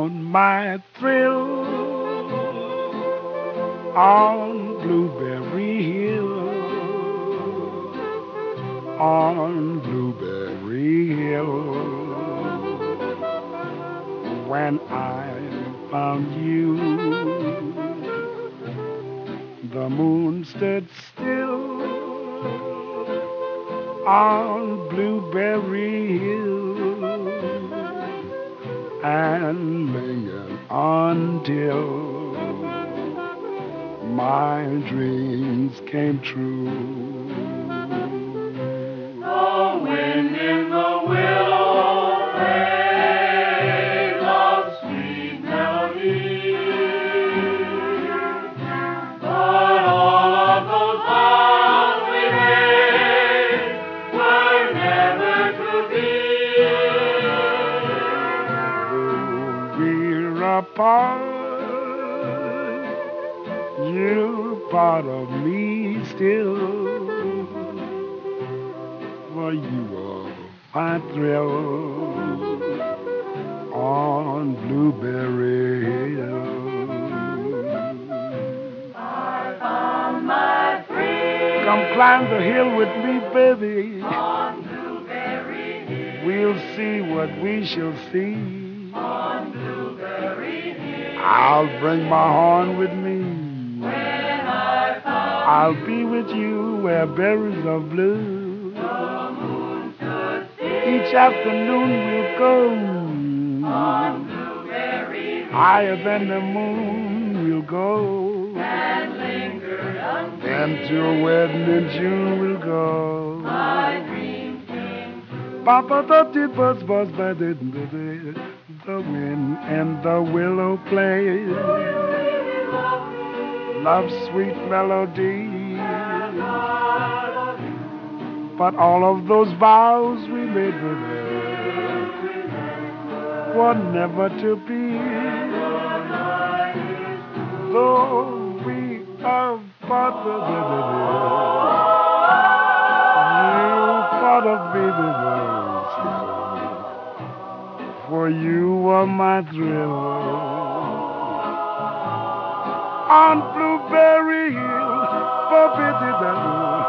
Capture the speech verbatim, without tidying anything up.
found my thrill on Blueberry Hill, on Blueberry Hill. When I found you, the moon stood still on Blueberry Hill and lingered until my dreams came true. The wind in the willow plays a sweet melody, but all of those vows we made were never to be. Though we're apart, you're part of me still, for you are my thrill on Blueberry Hill. I found my friend Come climb the hill with me, baby. on Blueberry Hill, We'll see what we shall see. on Blueberry Hill. I'll bring my horn with me. When I found I'll be with you where berries are blue. the moon stood still Each afternoon we'll go on Blueberry Hill higher than the moon. We'll go, and lingered until and to a wedding in June we'll go. my dreams came true. Ba ba da dee buzz buzz ba dee dee dee. The wind and the willow play love's sweet melody. But all of those vows we made with her were never to be. Though we are part of the you part of me, for you are my thrill on Blueberry Hill, forbidden.